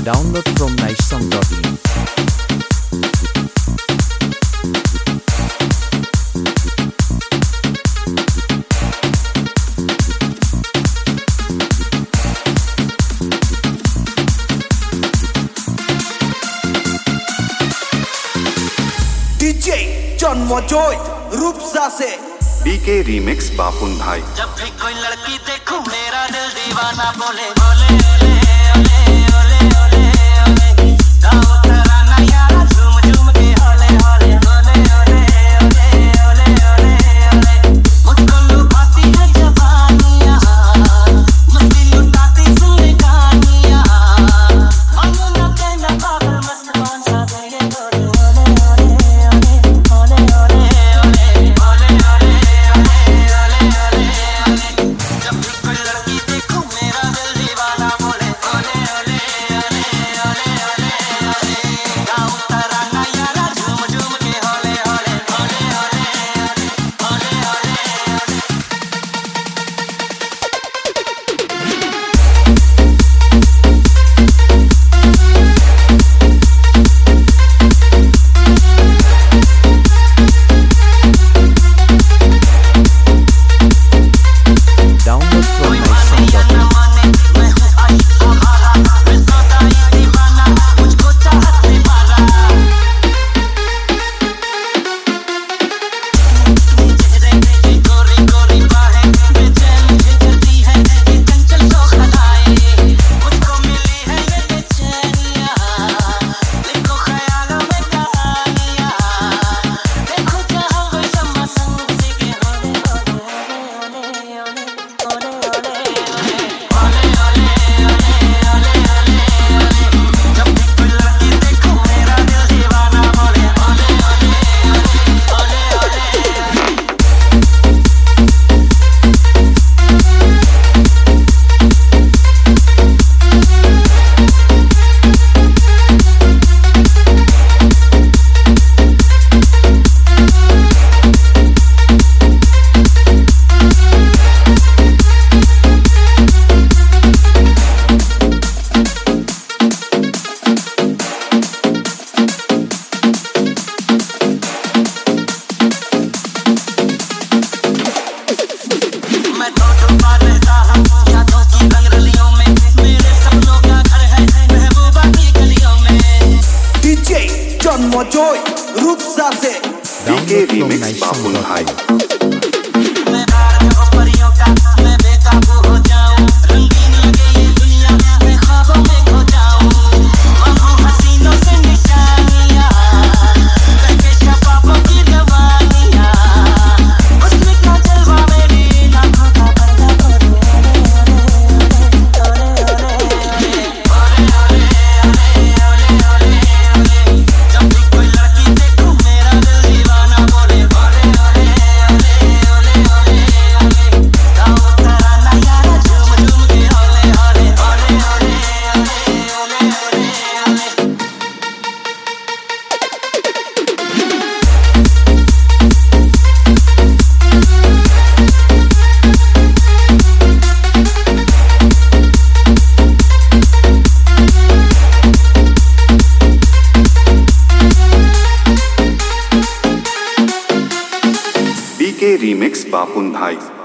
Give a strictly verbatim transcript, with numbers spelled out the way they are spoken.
Download from nice song dot in. DJ जन्म जोय रूपसा से बीके रीमिक्स बापुन भाई। जब भी कोई लड़की देखूं मेरा दिल दीवाना बोले बोले ओले ओले ओले ओले गाँव तराना यारा झूम झूम के होले होले ओले ओले ओले ओले ओले ओले मुझको लुभाती है जवानियाँ मस्ती लुटाती सुन कहानियाँ हम ना कहना पागल मस्त कौन सा देंगे ओले ओले ओले ओले ओले ओले ओले जन्म जोय रूपसा से बीके रीमिक्स बापुन भाई। बीके रीमिक्स बापुन भाई।